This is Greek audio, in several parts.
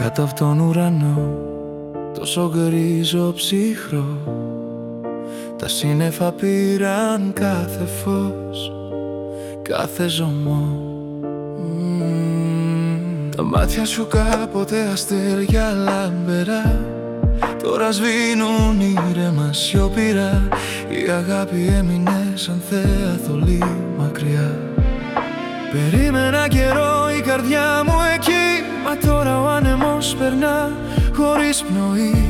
Κάτω από τον ουρανό, τόσο γκρίζο ψυχρό, τα σύννεφα πήραν κάθε φως, κάθε ζωμό. Τα μάτια σου κάποτε αστέρια λάμπερα, τώρα σβήνουν ήρεμα σιωπηρά. Η αγάπη έμεινε σαν θέα θολή μακριά. Περίμενα καιρό η καρδιά μου εκεί, μα τώρα ο άνεμος περνά χωρίς πνοή.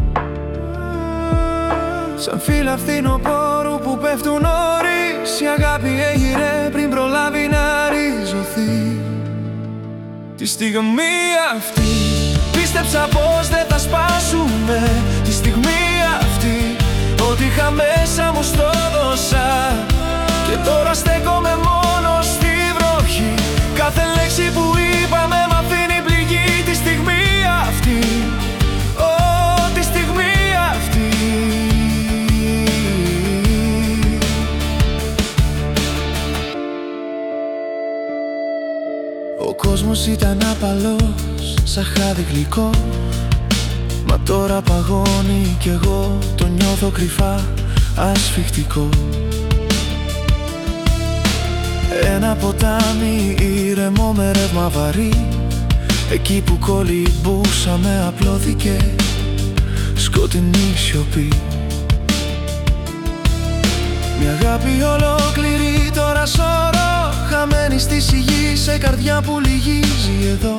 Σαν φύλλα φθινοπόρου που πέφτουν νωρίς, η αγάπη έγειρε πριν προλάβει να ριζωθεί. Τη στιγμή αυτή πίστεψα πως δεν θα σπάσουμε. Τη στιγμή αυτή ό,τι είχα μέσα μου στο δώσα. Και τώρα στέκομαι μόνο στη βροχή. Κάθε λέξη που είπαμε μ' αφήνει πληγή. Τη στιγμή αυτή, τη στιγμή αυτή. Ο κόσμος ήταν απαλός, σαν χάδι γλυκό, μα τώρα παγώνει κι εγώ το νιώθω κρυφά ασφιχτικό. Ένα ποτάμι ήρεμο με ρεύμα βαρύ, εκεί που κολυμπούσαμε απλώθηκε σκοτεινή σιωπή. Μια αγάπη ολόκληρη τώρα σωρό, χαμένη στη σιγή σε καρδιά που λυγίζει εδώ.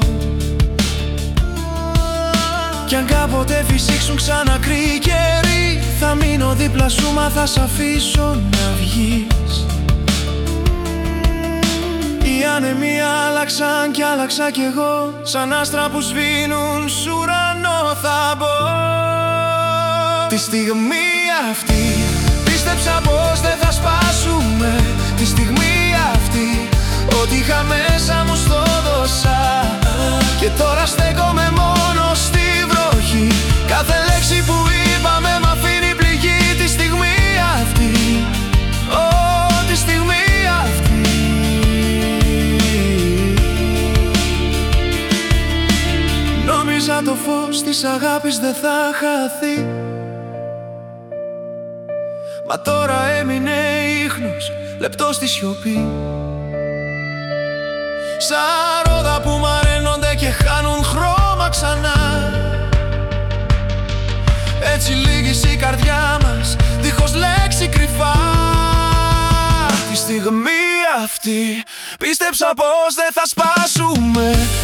Κι αν κάποτε φυσήξουν ξανά κρύοι καιροί, θα μείνω δίπλα σου μα θα σ' αφήσω να βγεις. Οι άνεμοι άλλαξαν κι άλλαξα κι εγώ, σαν άστρα που σβήνουν σ' ουρανό θα μπω. Τη στιγμή αυτή πίστεψα πως δεν θα σπάσουμε. Τη στιγμή αυτή ό,τι είχα μέσα μου στο δώσα. Και τώρα στέκομαι μόνο στη βροχή. Κάθε λέξη που είπαμε μ' αφήνει πληγή. Τη στιγμή αυτή, τη στιγμή αυτή. Νόμιζα το φως της αγάπης δεν θα χαθεί, μα τώρα έμεινε ίχνος λεπτό στη σιωπή. Σαν ρόδα που μαραίνονται και χάνουν χρώμα ξανά, έτσι λύγεις η καρδιά μας δίχως λέξη κρυφά. Τη στιγμή αυτή πίστεψα πως δεν θα σπάσουμε.